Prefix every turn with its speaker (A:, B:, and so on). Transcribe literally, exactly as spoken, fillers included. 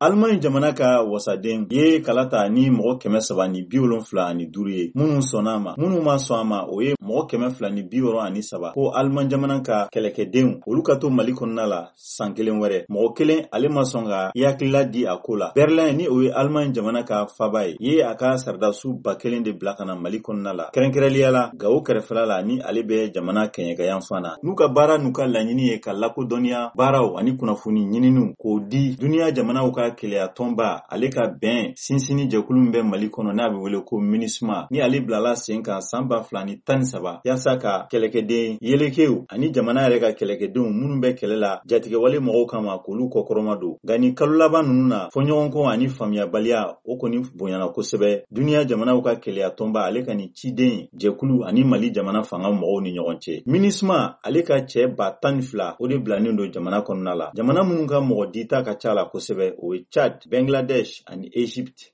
A: Alman jamana ka wasaden ye kalata ni mɔgɔ kɛmɛ saba ni bi wolonfila ani duuru ye minnu sɔnna ma minnu ma sɔn a ma o ye mɔgɔ kɛmɛ fila ni bi wɔɔrɔ ani saba ko Alman jamana ka kɛlɛkɛdenw olu ka to Mali kɔnɔna la san kelen wɛrɛ mɔgɔ kelen ale ma sɔn ka yakila di a ko la. Berlin ni o ye Alman jamana ka faba ye ye a ka sardasu ba kelen de bila kana Mali kɔnɔna la kɛrɛnkɛrɛnliya la Gawo kɛrɛfɛla la ni ale bɛ jamana kɛɲɛkayan fana n'u ka baara n'u ka laɲini ye ka lakodɔnniya baaraw ani kunnafoni ɲininiw k'o di duniya jamanaw ka keleya tɔnba ale ka bɛn sinsini jɛkulu min bɛ Mali kɔnɔ n'a bɛ wele ko MINUSMA ni ale bilala sen kan san ba fila ni tan ni saba yaasa ka kɛlɛkɛden yelekew ani jamana yɛrɛ ka kɛlɛkɛdenw minnu bɛ kɛlɛ la jatigɛwale mɔgɔw kama k'olu kɔkɔrɔma don nka ni kalo laban ninnu na fɔɲɔgɔnkɔ ani faamuyabaliya o kɔni bonyana kosɛbɛ duniya jamanaw ka keleya tɔnba ale ka ni ciden jɛkulu ani Mali jamana fanga mɔgɔw ni ɲɔgɔn cɛ. MINUSMA ale ka cɛ ba tan ni fila o de bilanen don jamana kɔnɔna la jamana minnu ka mɔgɔ dita ka ca la kosɛbɛ o ye Chad, Bangladesh ani Egypte.